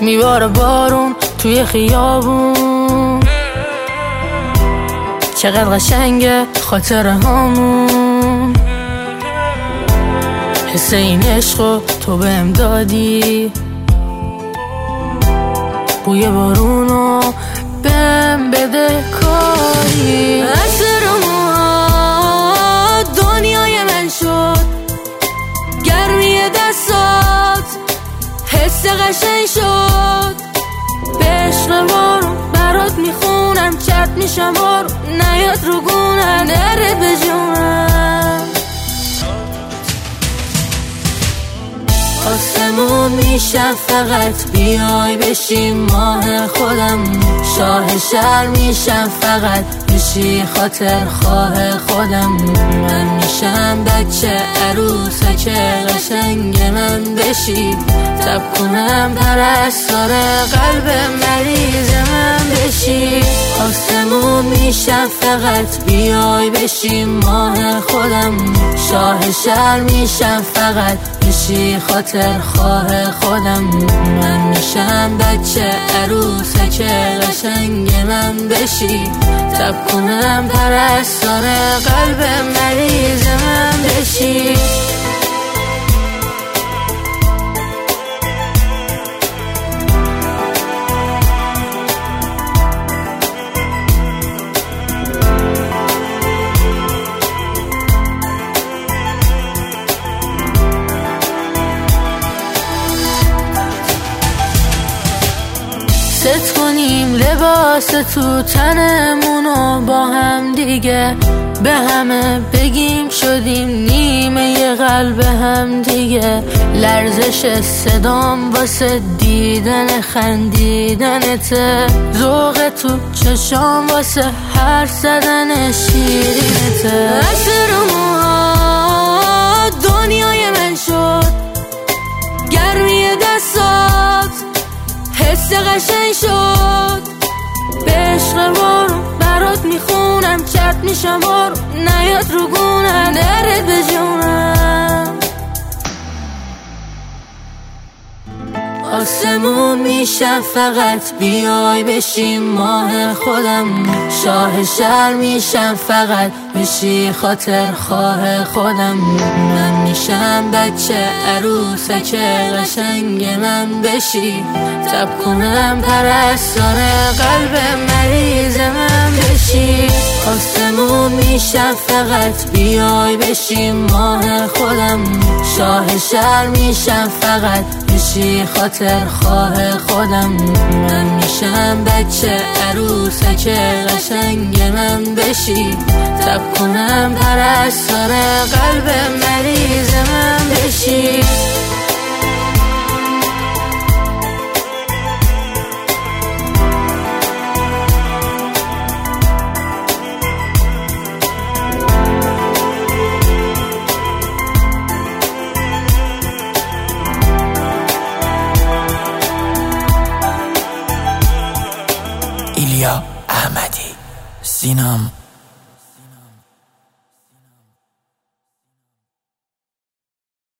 میباره بارون توی خیابون، چقدر قشنگه خاطره هامون. حس این عشقو تو بهم دادی، بوی بارونو بهم بده کاری. اثر موها دنیای من شد، گرمی دستات حس قشنگ شد. به عشق بارون برات میخونم، چت میشم بارون نیاد رو گونم، نره به جونم. آسمون میشم فقط بیای بشی ماه خودم، شاه شهر میشم فقط بشی خاطر خواه خودم. من میشم بچه عروسک قشنگ من بشی، تب کنم پرستار قلب مریض من بشی. آسمون میشم فقط بیای بشی ماه خودم، شاه شهر میشم فقط بشی خاطر خواه خودم. من میشم بچه عروسک قشنگ من بشی، تب کنم پرستار قلب مریض من بشی. ست کنیم لباس تو تنمونو با هم دیگه، به همه بگیم شدیم نیمه قلب هم دیگه. لرزش صدام واسه دیدن خندیدنته، ذوق تو چشام واسه حرف زدن شیرینته. اثر موها دنیای من شد، گرمی دستات حس قشنگ شد. به عشق بارون برات میخونم، چت میشم بارون نیاد رو گونم، نره به جونم. آسمون میشم فقط بیای بشی ماه خودم، شاه شهر میشم فقط بشی خاطر خواه خودم. من میشم بچه عروسک قشنگ من بشی، تب کنم پرستار قلب مریض من بشی. آسمون میشم فقط بیای بشی ماه خودم، شاه شهر میشم فقط بشی خاطر خواه خودم. من میشم بچه عروسک قشنگ من بشی، تب کنم پرستار قلب مریض من بشی. ایلیا احمدی، سینم